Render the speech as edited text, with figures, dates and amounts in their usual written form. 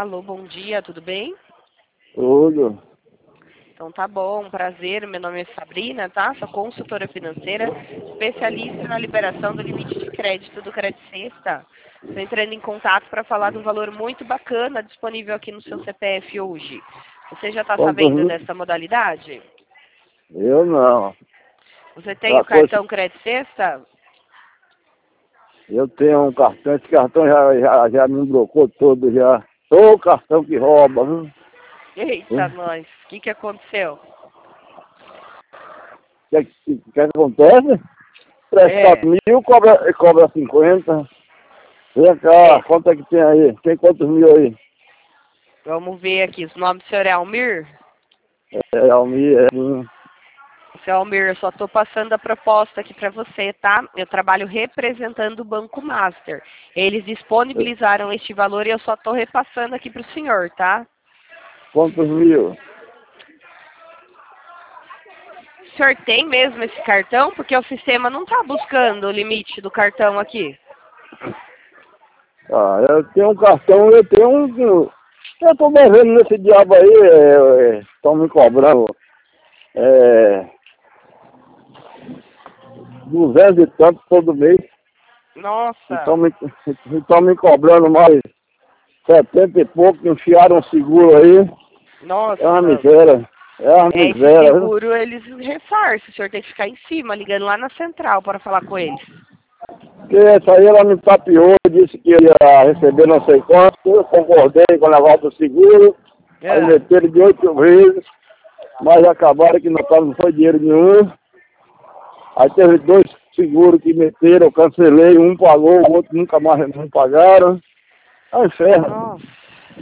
Alô, bom dia, tudo bem? Tudo. Então tá bom, prazer, meu nome é Sabrina, tá? Sou consultora financeira, especialista na liberação do limite de crédito do Credit Sexta. Estou entrando em contato para falar de um valor muito bacana disponível aqui no seu CPF hoje. Você já está Quantos sabendo mil? dessa modalidade? Eu não. Você tem Já o foi, cartão Credit Sexta? eu tenho um cartão, esse cartão já me blocou todo já. Ô cartão que rouba, viu? Eita, nós, o que aconteceu? O que acontece? Presta É, 1.000, cobra 50. Vem cá, é, quanto é que tem aí? Tem quantos mil aí? vamos ver aqui, o nome do senhor é Almir? É, Almir, é. Seu Almir, eu só estou passando a proposta aqui para você, tá? Eu trabalho representando o Banco Master. Eles disponibilizaram este valor e eu só estou repassando aqui para o senhor, tá? Quantos mil? O senhor tem mesmo esse cartão? Porque o sistema não está buscando o limite do cartão aqui. Ah, eu tenho um cartão, eu tenho um. Eu tô devendo nesse diabo aí, estão me cobrando. É, 200 e tanto todo mês. Então Nossa, me cobrando mais 70 e pouco, enfiaram um seguro aí. É uma nossa. miséria. É uma É, esse miséria, viu? seguro eles ressarcem. O senhor tem que ficar em cima, ligando lá na central para falar com eles. Porque essa aí ela me tapeou, disse que ia receber não sei quanto, eu concordei com a levar do seguro, aí Ah, meteram de 8 vezes, mas acabaram que não foi dinheiro nenhum. Aí teve 2 seguros que meteram, eu cancelei, um pagou, o outro nunca mais não pagaram. É um inferno. nossa.